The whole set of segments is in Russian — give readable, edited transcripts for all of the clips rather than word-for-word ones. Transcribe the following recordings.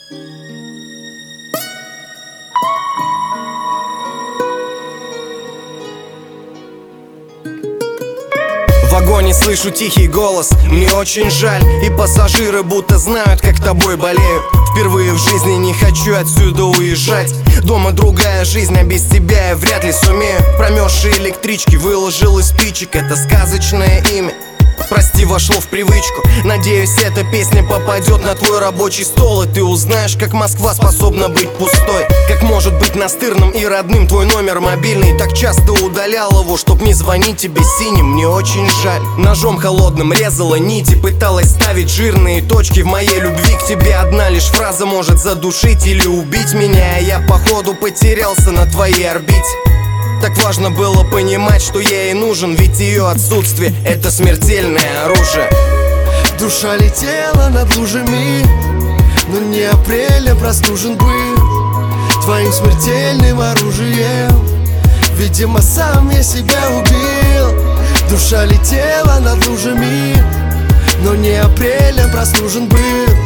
В вагоне слышу тихий голос, мне очень жаль. И пассажиры будто знают, как тобой болею. Впервые в жизни не хочу отсюда уезжать. Дома другая жизнь, а без тебя я вряд ли сумею. Промерзшие электрички выложил из спичек, это сказочное имя. Прости, вошло в привычку. Надеюсь, эта песня попадет на твой рабочий стол, и ты узнаешь, как Москва способна быть пустой. Как может быть настырным и родным твой номер мобильный. Так часто удалял его, чтоб не звонить тебе синим. Мне очень жаль. Ножом холодным резала нити, пыталась ставить жирные точки в моей любви к тебе. Одна лишь фраза может задушить или убить меня, а я походу потерялся на твоей орбите. Так важно было понимать, что я ей нужен, ведь ее отсутствие — это смертельное оружие. Душа летела над лужами, но не апреля простужен был твоим смертельным оружием. Видимо, сам я себя убил. Душа летела над лужами, но не апреля простужен был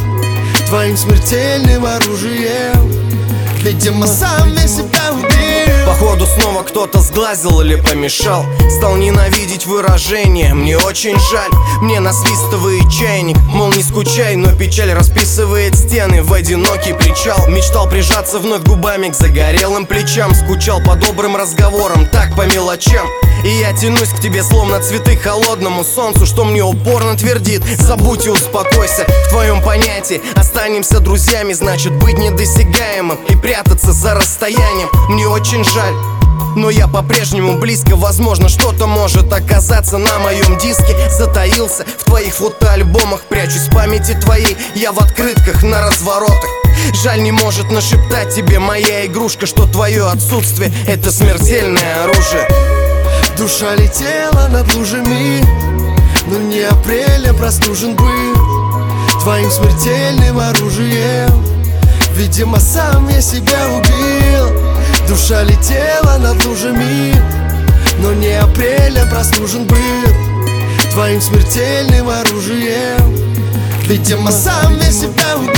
твоим смертельным оружием. Видимо, сам я себя убил. Походу снова кто-то сглазил или помешал. Стал ненавидеть выражение, мне очень жаль. Мне насвистывает чайник, мол, не скучай, но печаль расписывает стены в одинокий причал. Мечтал прижаться вновь губами к загорелым плечам. Скучал по добрым разговорам, так по мелочам. И я тянусь к тебе, словно цветы к холодному солнцу, что мне упорно твердит: забудь и успокойся. В твоем понятии останемся друзьями, значит быть недосягаемым и прятаться за расстоянием. Мне очень жаль, но я по-прежнему близко. Возможно, что-то может оказаться на моем диске. Затаился в твоих фотоальбомах, прячусь в памяти твоей. Я в открытках на разворотах. Жаль, не может нашептать тебе моя игрушка, что твое отсутствие — это смертельное оружие. Душа летела над лужами, но не апреля простужен был твоим смертельным оружием. Видимо, сам я себя убил. Душа летела над лужами, но не апреля простужен был твоим смертельным оружием. Видимо, сам я себя убил.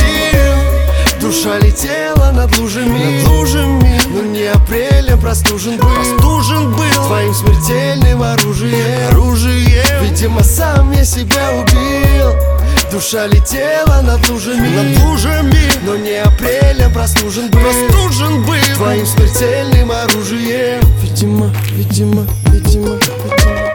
Душа летела над лужами, но не апреля простужен был твоим смертельным оружием. Видимо, сам я себя убил. Душа летела над лужами, но не апреля простужен был твоим смертельным оружием. Видимо.